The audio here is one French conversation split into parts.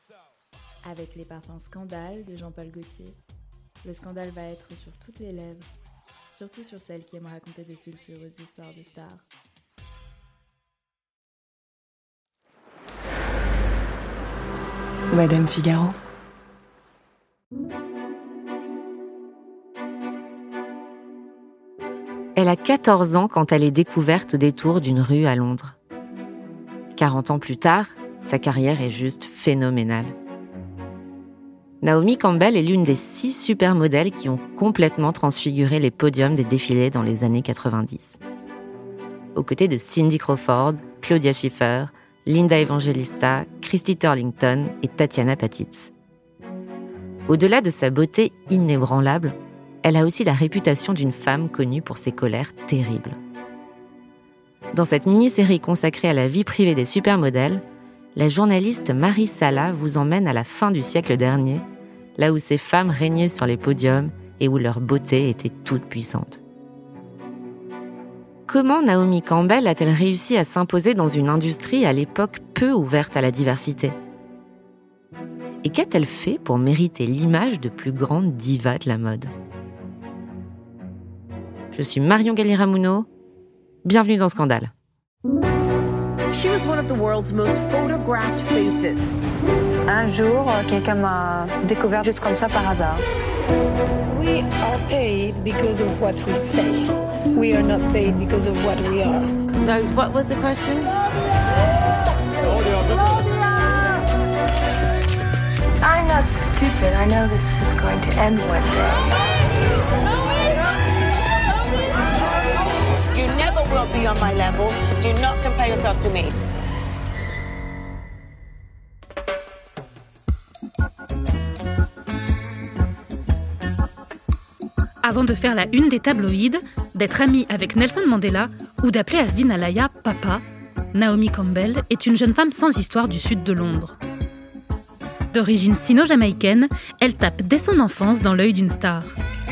Avec les parfums Scandale de Jean-Paul Gaultier, le scandale va être sur toutes les lèvres, surtout sur celles qui aiment raconter des sulfureuses histoires de stars. Madame Figaro. Elle a 14 ans quand elle est découverte au détour d'une rue à Londres. 40 ans plus tard, sa carrière est juste phénoménale. Naomi Campbell est l'une des 6 supermodèles qui ont complètement transfiguré les podiums des défilés dans les années 90. Aux côtés de Cindy Crawford, Claudia Schiffer, Linda Evangelista, Christy Turlington et Tatiana Patitz. Au-delà de sa beauté inébranlable, elle a aussi la réputation d'une femme connue pour ses colères terribles. Dans cette mini-série consacrée à la vie privée des supermodèles, la journaliste Marie Sala vous emmène à la fin du siècle dernier, là où ces femmes régnaient sur les podiums et où leur beauté était toute puissante. Comment Naomi Campbell a-t-elle réussi à s'imposer dans une industrie à l'époque peu ouverte à la diversité ? Et qu'a-t-elle fait pour mériter l'image de plus grande diva de la mode ? Je suis Marion Galli-Ramuno. Bienvenue dans Scandale. She was one of the world's most photographed faces. Un jour, quelqu'un m'a découvert juste comme ça par hasard. We are paid because of what we say. We are not paid because of what we are. So, what was the question? I'm not stupid. I know this is going to end one day. You never will be on my level. Do not compare yourself to me. Avant de faire la une des tabloïds, d'être amie avec Nelson Mandela ou d'appeler Azine Alaya « papa », Naomi Campbell est une jeune femme sans histoire du sud de Londres. D'origine sino-jamaïcaine, elle tape dès son enfance dans l'œil d'une star.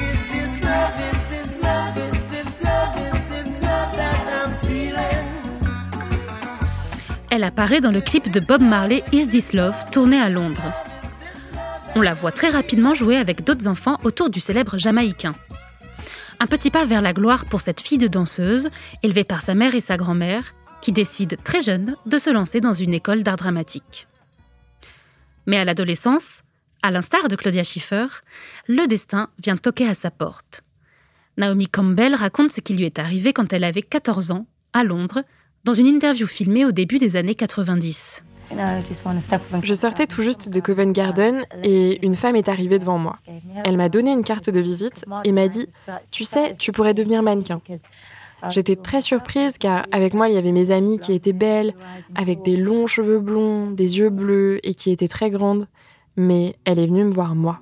Elle apparaît dans le clip de Bob Marley « Is This Love » tourné à Londres. On la voit très rapidement jouer avec d'autres enfants autour du célèbre Jamaïcain. Un petit pas vers la gloire pour cette fille de danseuse, élevée par sa mère et sa grand-mère, qui décide très jeune de se lancer dans une école d'art dramatique. Mais à l'adolescence, à l'instar de Claudia Schiffer, le destin vient toquer à sa porte. Naomi Campbell raconte ce qui lui est arrivé quand elle avait 14 ans, à Londres, dans une interview filmée au début des années 90. Je sortais tout juste de Covent Garden et une femme est arrivée devant moi. Elle m'a donné une carte de visite et m'a dit « Tu sais, tu pourrais devenir mannequin ». J'étais très surprise car avec moi il y avait mes amies qui étaient belles, avec des longs cheveux blonds, des yeux bleus et qui étaient très grandes. Mais elle est venue me voir moi.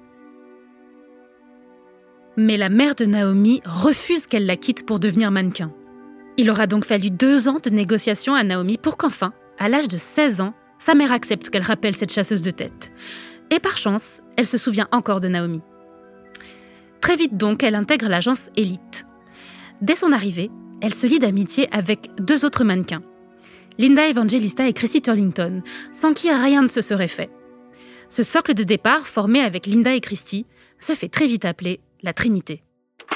Mais la mère de Naomi refuse qu'elle la quitte pour devenir mannequin. Il aura donc fallu 2 ans de négociations à Naomi pour qu'enfin, à l'âge de 16 ans, sa mère accepte qu'elle rappelle cette chasseuse de tête. Et par chance, elle se souvient encore de Naomi. Très vite donc, elle intègre l'agence Elite. Dès son arrivée, elle se lie d'amitié avec 2 autres mannequins, Linda Evangelista et Christy Turlington, sans qui rien ne se serait fait. Ce socle de départ, formé avec Linda et Christy, se fait très vite appeler la Trinité.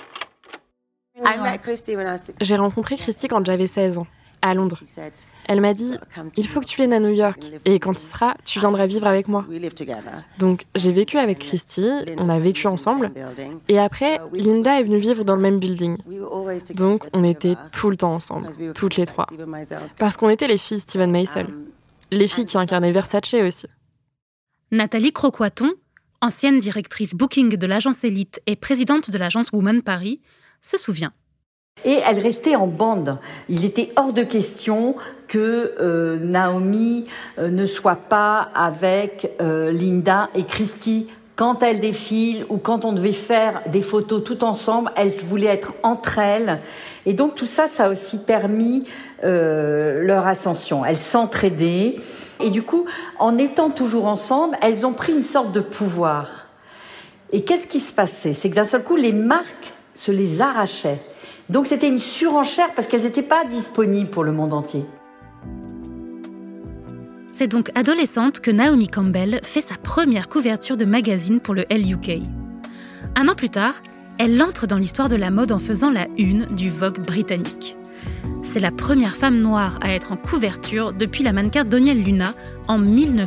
J'ai rencontré Christy quand j'avais 16 ans, à Londres. Elle m'a dit « Il faut que tu viennes à New York, et quand tu seras, tu viendras vivre avec moi. » Donc j'ai vécu avec Christy, on a vécu ensemble, et après, Linda est venue vivre dans le même building. Donc on était tout le temps ensemble, toutes les 3. Parce qu'on était les filles Steven Meisel, les filles qui incarnaient Versace aussi. Nathalie Croquaton, ancienne directrice booking de l'agence Elite et présidente de l'agence Woman Paris, se souvient. Et elle restait en bande. Il était hors de question que Naomi ne soit pas avec Linda et Christy. Quand elles défilent ou quand on devait faire des photos tout ensemble, elles voulaient être entre elles. Et donc tout ça, ça a aussi permis leur ascension. Elles s'entraidaient. Et du coup, en étant toujours ensemble, elles ont pris une sorte de pouvoir. Et qu'est-ce qui se passait ? C'est que d'un seul coup, les marques se les arrachaient. Donc c'était une surenchère parce qu'elles n'étaient pas disponibles pour le monde entier. C'est donc adolescente que Naomi Campbell fait sa première couverture de magazine pour le Elle UK. Un an plus tard, elle entre dans l'histoire de la mode en faisant la une du Vogue britannique. C'est la première femme noire à être en couverture depuis la mannequin Donielle Luna en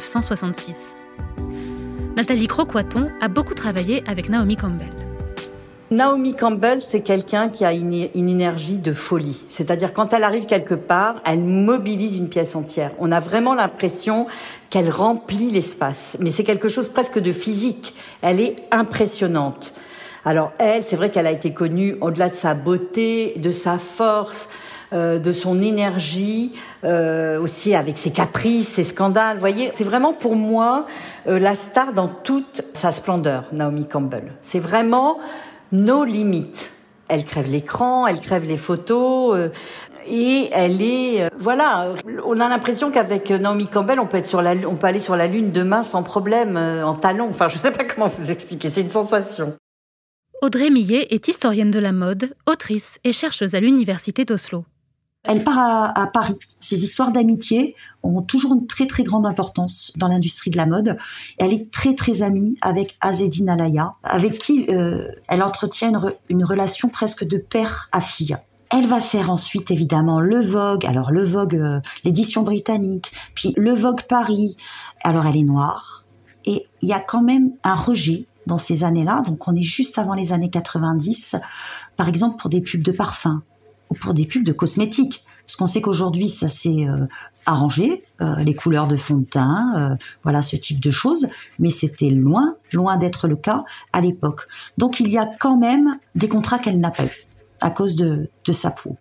1966. Nathalie Croquaton a beaucoup travaillé avec Naomi Campbell. Naomi Campbell, c'est quelqu'un qui a une énergie de folie. C'est-à-dire, quand elle arrive quelque part, elle mobilise une pièce entière. On a vraiment l'impression qu'elle remplit l'espace. Mais c'est quelque chose presque de physique. Elle est impressionnante. Alors elle, c'est vrai qu'elle a été connue au-delà de sa beauté, de sa force, de son énergie, aussi avec ses caprices, ses scandales. Vous voyez, c'est vraiment pour moi la star dans toute sa splendeur, Naomi Campbell. C'est vraiment nos limites. Elle crève l'écran, elle crève les photos, et elle est, voilà. On a l'impression qu'avec Naomi Campbell, on peut aller sur la Lune demain sans problème, en talons. Enfin, je sais pas comment vous expliquer. C'est une sensation. Audrey Millet est historienne de la mode, autrice et chercheuse à l'université d'Oslo. Elle part à Paris. Ces histoires d'amitié ont toujours une très très grande importance dans l'industrie de la mode. Elle est très très amie avec Azzedine Alaïa, avec qui elle entretient une relation presque de père à fille. Elle va faire ensuite évidemment le Vogue, alors le Vogue, l'édition britannique, puis le Vogue Paris. Alors elle est noire et il y a quand même un rejet dans ces années-là. Donc on est juste avant les années 90, par exemple pour des pubs de parfums ou pour des pubs de cosmétiques. Parce qu'on sait qu'aujourd'hui, ça s'est arrangé, les couleurs de fond de teint, voilà ce type de choses. Mais c'était loin d'être le cas à l'époque. Donc il y a quand même des contrats qu'elle n'a pas eu à cause de sa peau.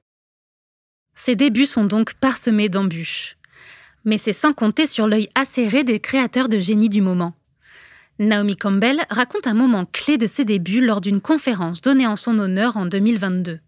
Ses débuts sont donc parsemés d'embûches. Mais c'est sans compter sur l'œil acéré des créateurs de génie du moment. Naomi Campbell raconte un moment clé de ses débuts lors d'une conférence donnée en son honneur en 2022.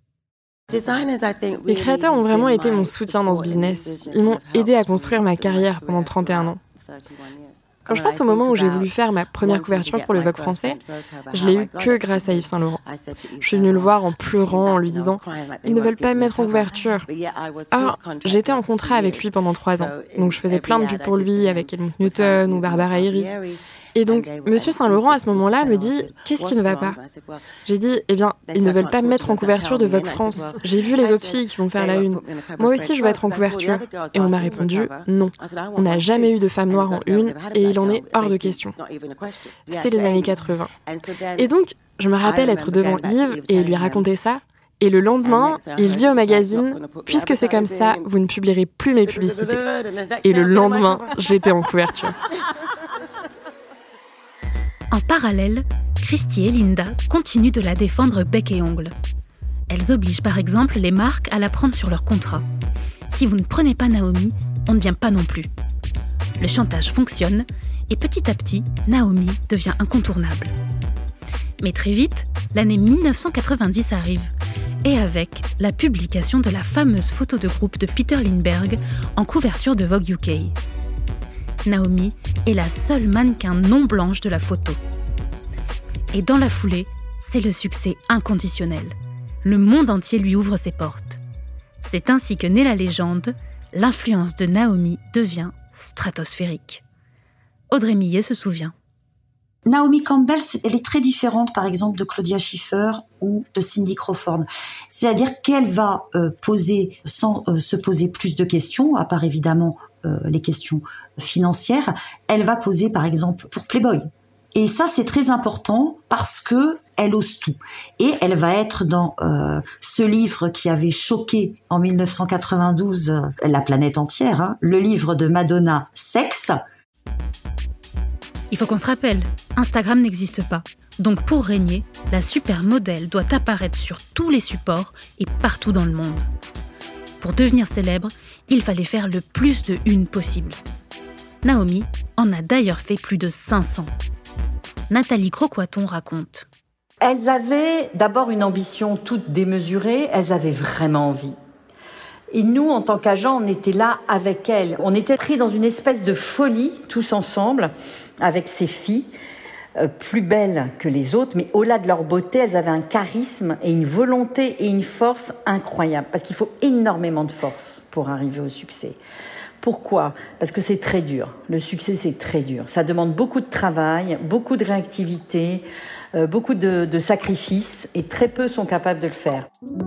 Les créateurs ont vraiment été mon soutien dans ce business. Ils m'ont aidé à construire ma carrière pendant 31 ans. Quand je pense au moment où j'ai voulu faire ma première couverture pour le Vogue français, je l'ai eu que grâce à Yves Saint Laurent. Je suis venue le voir en pleurant, en lui disant « Ils ne veulent pas me mettre en couverture ». Alors, j'étais en contrat avec lui pendant 3 ans, donc je faisais plein de pubs pour lui avec Helmut Newton ou Barbara Herry. Et donc, Monsieur Saint-Laurent, à ce moment-là, me dit « Qu'est-ce qui ne va pas ?» J'ai dit « Eh bien, ils ne veulent pas me mettre en couverture de Vogue France. J'ai vu les autres filles qui vont faire la une. Moi aussi, je veux être en couverture. » Et on m'a répondu « Non, on n'a jamais eu de femme noire en une et il en est hors de question. » C'était les années 80. Et donc, je me rappelle être devant Yves et lui raconter ça. Et le lendemain, il dit au magazine « Puisque c'est comme ça, vous ne publierez plus mes publicités. » Et le lendemain, j'étais en couverture. En parallèle, Christy et Linda continuent de la défendre bec et ongle. Elles obligent par exemple les marques à la prendre sur leur contrat. Si vous ne prenez pas Naomi, on ne vient pas non plus. Le chantage fonctionne et petit à petit, Naomi devient incontournable. Mais très vite, l'année 1990 arrive et avec la publication de la fameuse photo de groupe de Peter Lindbergh en couverture de Vogue UK. Naomi est la seule mannequin non blanche de la photo. Et dans la foulée, c'est le succès inconditionnel. Le monde entier lui ouvre ses portes. C'est ainsi que naît la légende, l'influence de Naomi devient stratosphérique. Audrey Millet se souvient. Naomi Campbell, elle est très différente, par exemple, de Claudia Schiffer ou de Cindy Crawford. C'est-à-dire qu'elle va poser, sans se poser plus de questions, à part évidemment les questions financières, elle va poser, par exemple, pour Playboy. Et ça, c'est très important parce que elle ose tout. Et elle va être dans ce livre qui avait choqué en 1992 la planète entière, le livre de Madonna, Sexe. Il faut qu'on se rappelle, Instagram n'existe pas. Donc pour régner, la supermodèle doit apparaître sur tous les supports et partout dans le monde. Pour devenir célèbre, il fallait faire le plus de une possible. Naomi en a d'ailleurs fait plus de 500. Nathalie Croquaton raconte. Elles avaient d'abord une ambition toute démesurée, elles avaient vraiment envie. Et nous, en tant qu'agents, on était là avec elles. On était pris dans une espèce de folie, tous ensemble, avec ces filles, plus belles que les autres, mais au-delà de leur beauté, elles avaient un charisme et une volonté et une force incroyables. Parce qu'il faut énormément de force pour arriver au succès. Pourquoi ? Parce que c'est très dur. Le succès, c'est très dur. Ça demande beaucoup de travail, beaucoup de réactivité, beaucoup de sacrifices, et très peu sont capables de le faire.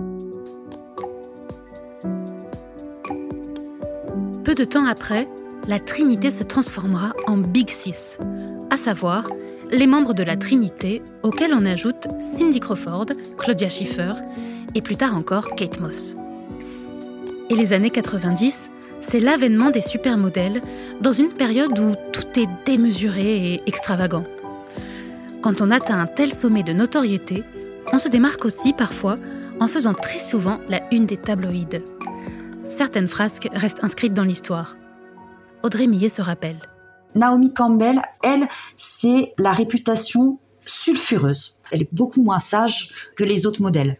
Peu de temps après, la Trinité se transformera en Big Six, à savoir les membres de la Trinité auxquels on ajoute Cindy Crawford, Claudia Schiffer et plus tard encore Kate Moss. Et les années 90, c'est l'avènement des supermodèles dans une période où tout est démesuré et extravagant. Quand on atteint un tel sommet de notoriété, on se démarque aussi parfois en faisant très souvent la une des tabloïds. Certaines frasques restent inscrites dans l'histoire. Audrey Millet se rappelle. Naomi Campbell, elle, c'est la réputation sulfureuse. Elle est beaucoup moins sage que les autres modèles.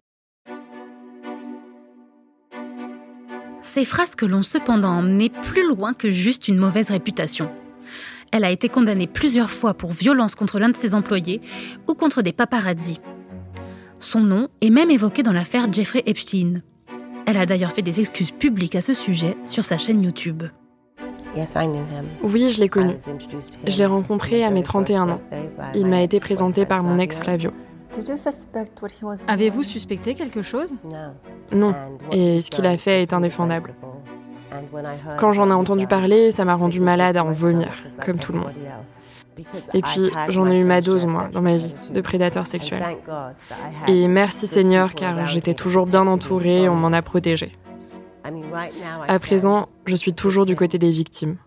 Ces frasques l'ont cependant emmenée plus loin que juste une mauvaise réputation. Elle a été condamnée plusieurs fois pour violence contre l'un de ses employés ou contre des paparazzis. Son nom est même évoqué dans l'affaire Jeffrey Epstein. Elle a d'ailleurs fait des excuses publiques à ce sujet sur sa chaîne YouTube. Oui, je l'ai connu. Je l'ai rencontré à mes 31 ans. Il m'a été présenté par mon ex Flavio. Avez-vous suspecté quelque chose ? Non, et ce qu'il a fait est indéfendable. Quand j'en ai entendu parler, ça m'a rendu malade à en vomir, comme tout le monde. Et puis, j'en ai eu ma dose, moi, dans ma vie, de prédateur sexuel. Et merci Seigneur, car j'étais toujours bien entourée, on m'en a protégée. À présent, je suis toujours du côté des victimes.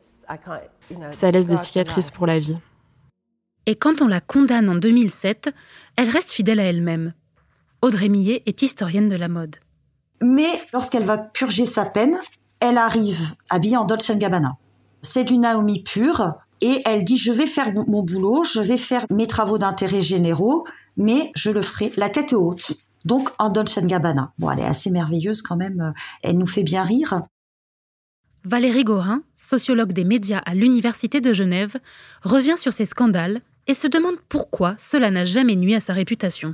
Ça laisse des cicatrices pour la vie. Et quand on la condamne en 2007, elle reste fidèle à elle-même. Audrey Millet est historienne de la mode. Mais lorsqu'elle va purger sa peine, elle arrive habillée en Dolce & Gabbana. C'est du Naomi pur, et elle dit « Je vais faire mon boulot, je vais faire mes travaux d'intérêt généraux, mais je le ferai la tête haute. » Donc en Dolce & Gabbana. Bon, elle est assez merveilleuse quand même, elle nous fait bien rire. Valérie Gorin, sociologue des médias à l'Université de Genève, revient sur ces scandales et se demande pourquoi cela n'a jamais nui à sa réputation.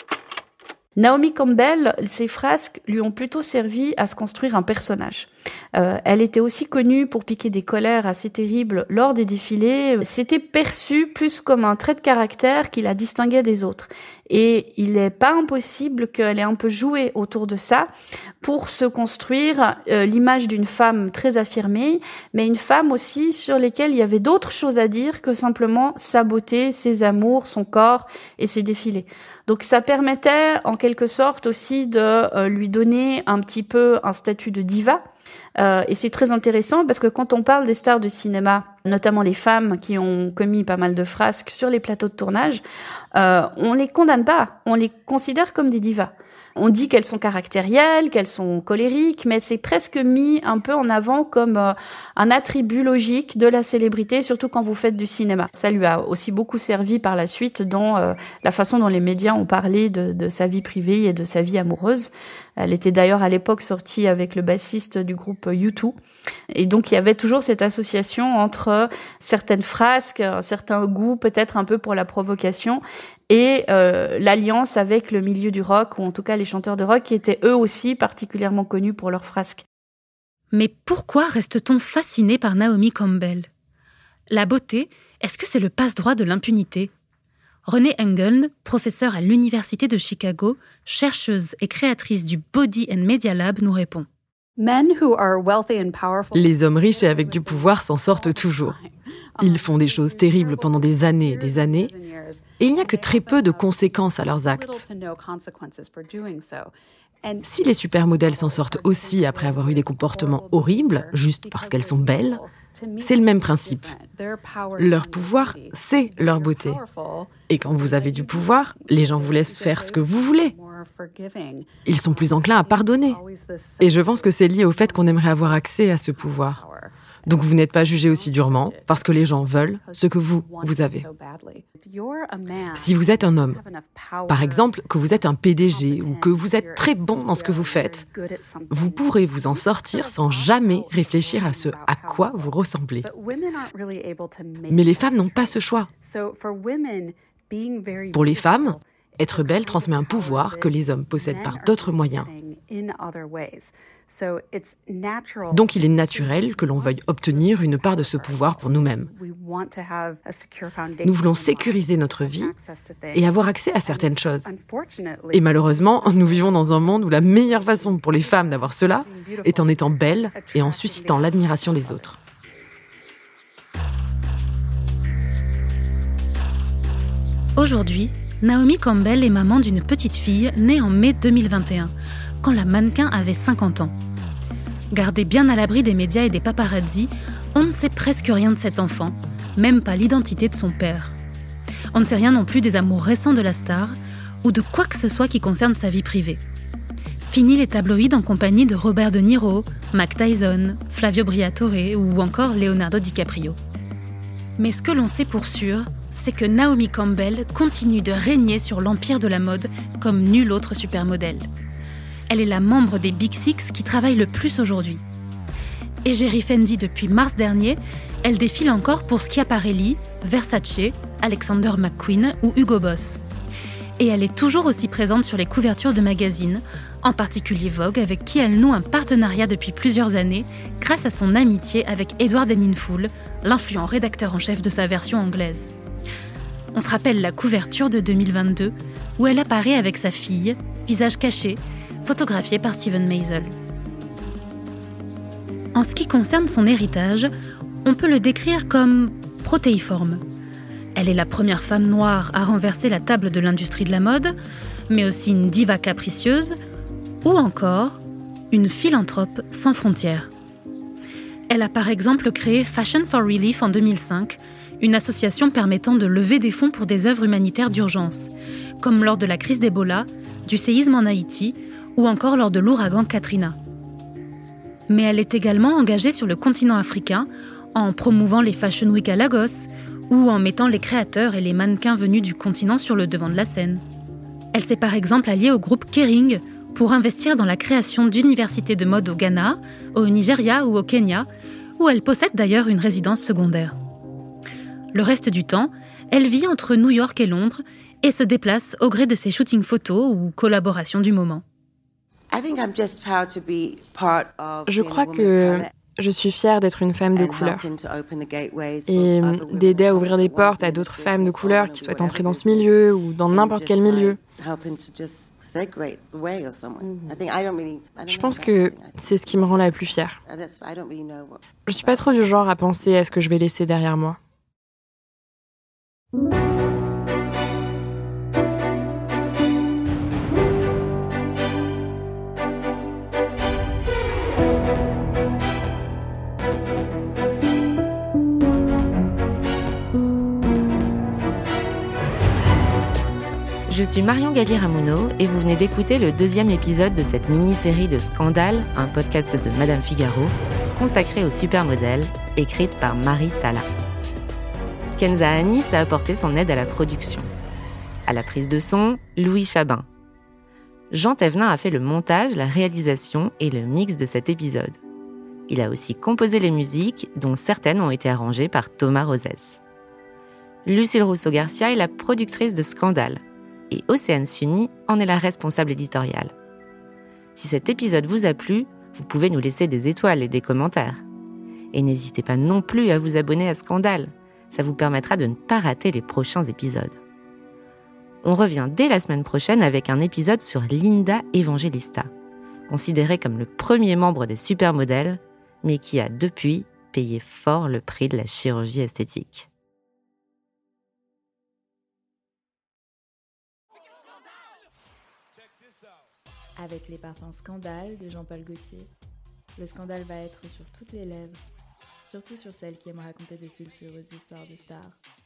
Naomi Campbell, ses frasques lui ont plutôt servi à se construire un personnage. Elle était aussi connue pour piquer des colères assez terribles lors des défilés. C'était perçu plus comme un trait de caractère qui la distinguait des autres. Et il n'est pas impossible qu'elle ait un peu joué autour de ça pour se construire l'image d'une femme très affirmée, mais une femme aussi sur laquelle il y avait d'autres choses à dire que simplement sa beauté, ses amours, son corps et ses défilés. Donc ça permettait en quelque sorte aussi de lui donner un petit peu un statut de diva. Et c'est très intéressant parce que quand on parle des stars de cinéma, notamment les femmes qui ont commis pas mal de frasques sur les plateaux de tournage, on les condamne pas, on les considère comme des divas. On dit qu'elles sont caractérielles, qu'elles sont colériques, mais c'est presque mis un peu en avant comme un attribut logique de la célébrité, surtout quand vous faites du cinéma. Ça lui a aussi beaucoup servi par la suite dans la façon dont les médias ont parlé de sa vie privée et de sa vie amoureuse. Elle était d'ailleurs à l'époque sortie avec le bassiste du groupe U2. Et donc il y avait toujours cette association entre certaines frasques, un certain goût peut-être un peu pour la provocation, et l'alliance avec le milieu du rock, ou en tout cas les chanteurs de rock qui étaient eux aussi particulièrement connus pour leurs frasques. Mais pourquoi reste-t-on fasciné par Naomi Campbell ? La beauté, est-ce que c'est le passe-droit de l'impunité ? Renée Engeln, professeure à l'Université de Chicago, chercheuse et créatrice du Body and Media Lab, nous répond. Les hommes riches et avec du pouvoir s'en sortent toujours. Ils font des choses terribles pendant des années et des années, et il n'y a que très peu de conséquences à leurs actes. Si les supermodèles s'en sortent aussi après avoir eu des comportements horribles, juste parce qu'elles sont belles, c'est le même principe. Leur pouvoir, c'est leur beauté. Et quand vous avez du pouvoir, les gens vous laissent faire ce que vous voulez. Ils sont plus enclins à pardonner. Et je pense que c'est lié au fait qu'on aimerait avoir accès à ce pouvoir. Donc vous n'êtes pas jugé aussi durement parce que les gens veulent ce que vous avez. Si vous êtes un homme, par exemple que vous êtes un PDG ou que vous êtes très bon dans ce que vous faites, vous pourrez vous en sortir sans jamais réfléchir à ce à quoi vous ressemblez. Mais les femmes n'ont pas ce choix. Pour les femmes, être belle transmet un pouvoir que les hommes possèdent par d'autres moyens. Donc il est naturel que l'on veuille obtenir une part de ce pouvoir pour nous-mêmes. Nous voulons sécuriser notre vie et avoir accès à certaines choses. Et malheureusement, nous vivons dans un monde où la meilleure façon pour les femmes d'avoir cela est en étant belles et en suscitant l'admiration des autres. Aujourd'hui, Naomi Campbell est maman d'une petite fille née en mai 2021, quand la mannequin avait 50 ans. Gardée bien à l'abri des médias et des paparazzis, on ne sait presque rien de cet enfant, même pas l'identité de son père. On ne sait rien non plus des amours récents de la star ou de quoi que ce soit qui concerne sa vie privée. Fini les tabloïds en compagnie de Robert De Niro, Mike Tyson, Flavio Briatore ou encore Leonardo DiCaprio. Mais ce que l'on sait pour sûr, c'est que Naomi Campbell continue de régner sur l'empire de la mode comme nulle autre supermodèle. Elle est la membre des Big Six qui travaille le plus aujourd'hui. Égérie Fendi depuis mars dernier, elle défile encore pour Schiaparelli, Versace, Alexander McQueen ou Hugo Boss. Et elle est toujours aussi présente sur les couvertures de magazines, en particulier Vogue, avec qui elle noue un partenariat depuis plusieurs années grâce à son amitié avec Edward Enninful, l'influent rédacteur en chef de sa version anglaise. On se rappelle la couverture de 2022, où elle apparaît avec sa fille, visage caché, photographiée par Steven Meisel. En ce qui concerne son héritage, on peut le décrire comme protéiforme. Elle est la première femme noire à renverser la table de l'industrie de la mode, mais aussi une diva capricieuse, ou encore une philanthrope sans frontières. Elle a par exemple créé Fashion for Relief en 2005, une association permettant de lever des fonds pour des œuvres humanitaires d'urgence, comme lors de la crise d'Ebola, du séisme en Haïti ou encore lors de l'ouragan Katrina. Mais elle est également engagée sur le continent africain en promouvant les Fashion Week à Lagos ou en mettant les créateurs et les mannequins venus du continent sur le devant de la scène. Elle s'est par exemple alliée au groupe Kering pour investir dans la création d'universités de mode au Ghana, au Nigeria ou au Kenya, où elle possède d'ailleurs une résidence secondaire. Le reste du temps, elle vit entre New York et Londres et se déplace au gré de ses shootings photos ou collaborations du moment. Je crois que je suis fière d'être une femme de couleur et d'aider à ouvrir des portes à d'autres femmes de couleur qui souhaitent entrer dans ce milieu ou dans n'importe quel milieu. Je pense que c'est ce qui me rend la plus fière. Je suis pas trop du genre à penser à ce que je vais laisser derrière moi. Je suis Marion Galli-Ramuno et vous venez d'écouter le 2e épisode de cette mini-série de Scandale, un podcast de Madame Figaro, consacré aux supermodèles, écrite par Marie Sala. Kenza Anis a apporté son aide à la production. À la prise de son, Louis Chabin. Jean Thévenin a fait le montage, la réalisation et le mix de cet épisode. Il a aussi composé les musiques, dont certaines ont été arrangées par Thomas Rosès. Lucille Rousseau-Garcia est la productrice de Scandale, et Océane Sunny en est la responsable éditoriale. Si cet épisode vous a plu, vous pouvez nous laisser des étoiles et des commentaires. Et n'hésitez pas non plus à vous abonner à Scandale. Ça vous permettra de ne pas rater les prochains épisodes. On revient dès la semaine prochaine avec un épisode sur Linda Evangelista, considérée comme le premier membre des supermodèles, mais qui a depuis payé fort le prix de la chirurgie esthétique. Avec les parfums Scandale de Jean-Paul Gaultier, le scandale va être sur toutes les lèvres, surtout sur celles qui aiment raconter de sulfureuses histoires de stars.